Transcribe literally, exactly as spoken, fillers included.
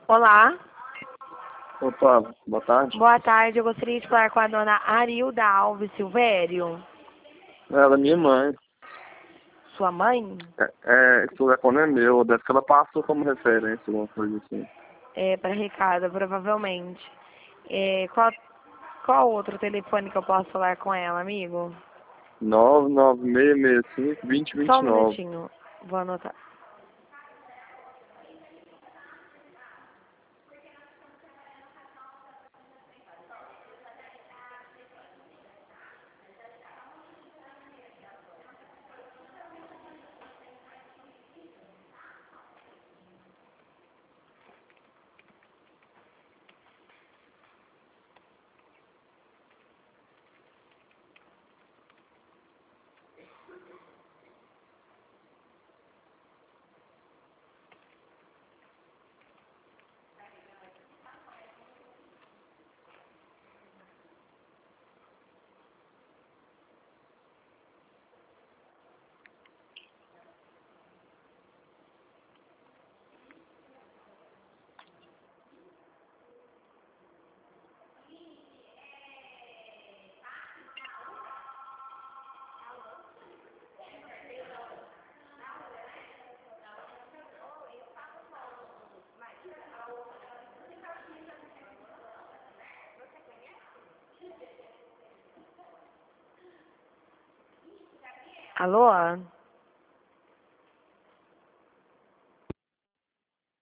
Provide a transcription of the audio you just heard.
Olá, Opa, boa tarde. boa tarde. Eu gostaria de falar com a dona Arilda Alves Silvério. Ela é minha mãe. Sua mãe? É, é, esse telefone é meu, deve que ela passou como referência, alguma coisa assim. É, para recado, provavelmente. É, qual, qual outro telefone que eu posso falar com ela, amigo? nove nove seis seis cinco, dois zero Só dois um nove. minutinho, vou anotar. Alô?